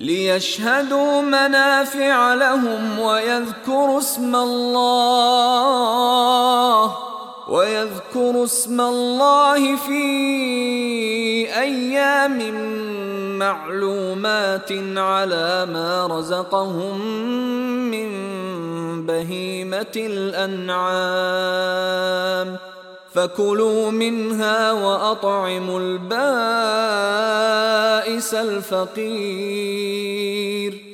ليشهدوا منافع لهم ويذكروا اسم الله في أيام معلومات على ما رزقهم من بهيمة الأنعام، فكلوا منها وأطعموا البائس الفقير.